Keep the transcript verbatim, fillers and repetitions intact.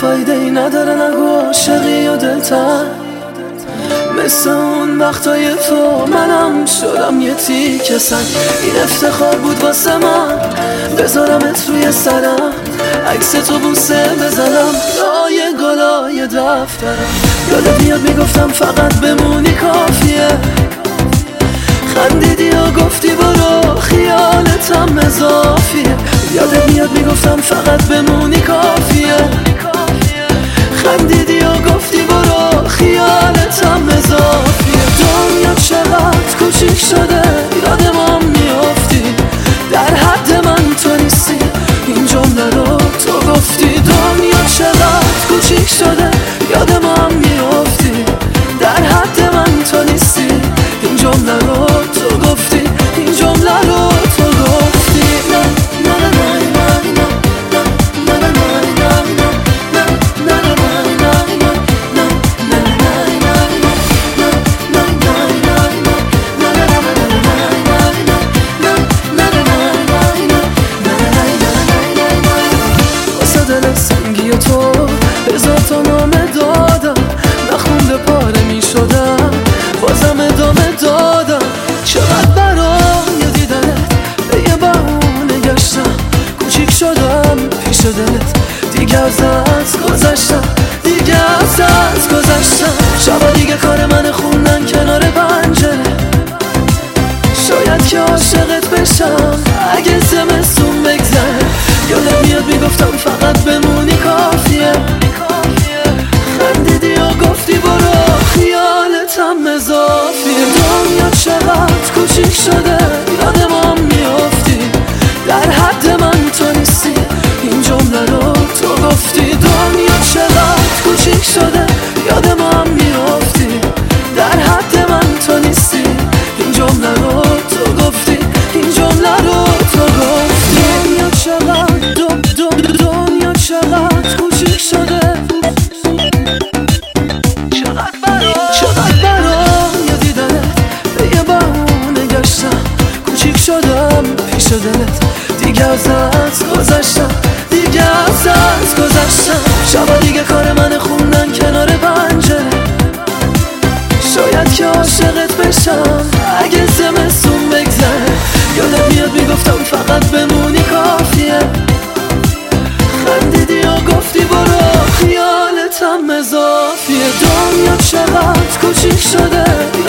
فایده ای نداره نگو عاشقی و دلتر، مثل اون وقتای تو منم شدم یه تیکه سنگ. این افتخار بود واسه من بذارمت روی سرم، عکس تو بوسه بزنم لای گلای دفترم. یادت میاد میگفتم فقط بمونی کافیه، خندیدی و گفتی برو خیالتم اضافیه. یادت میاد میگفتم فقط بمونی کافیه، خندیدی و گفتی برو خیالتم اضافیه. دنیا چقدر کوچیک شده یاد ما میافتی، در حد من تو نیستی این جمله رو تو گفتی. دنیا چقدر کوچیک شده یاد ما میافتی، در حد من تو نیستی این جمله رو تو گفتی، این جمله رو تو گفتی. نه نه نه نه نه سنگی تو هزار تا نامه دادم، نخونده پاره می شدم بازم ادامه دادم. چقدر برای دیدنت به یه بهونه گشتم، کوچیک شدم پیش دلت دیگه از دست گذشتم، دیگه از دست گذشتم. شبا دیگه کار من خوندن کنار پنجره، شاید که عاشقت بشم اگه زمستون بگذره. یادت میاد میگفتم فقط بمونی کافیه، خندیدی و گفتی برو خیالتم اضافیه. دنیا چقدر کوچیک شده یاد ما میافتی، در حد من تو نیستی این جمله رو تو گفتی. دنیا چقدر کوچیک شده یاد ما میافتی، در حد من تو نیستی این جمله رو تو گفتی، این جمله رو تو گفتی. دنیا چقدر دو دو دنیا چقدر کوچیک شده، چقدر برای چقدر برای دیدنت به یه بهونه گشتم، کوچیک شدم پیش دلت دیگه از دست گذشتم، دیگه از دست گذشتم. شبا دیگه کار من خوندن کنار پنجره، شاید که عاشقت بشم اگه زمستون بگذره. یادت میاد میگفتم فقط بمونی کافیه، خندیدی و گفتی برو خیالتم اضافیه. دنیا چقدر کوچیک شده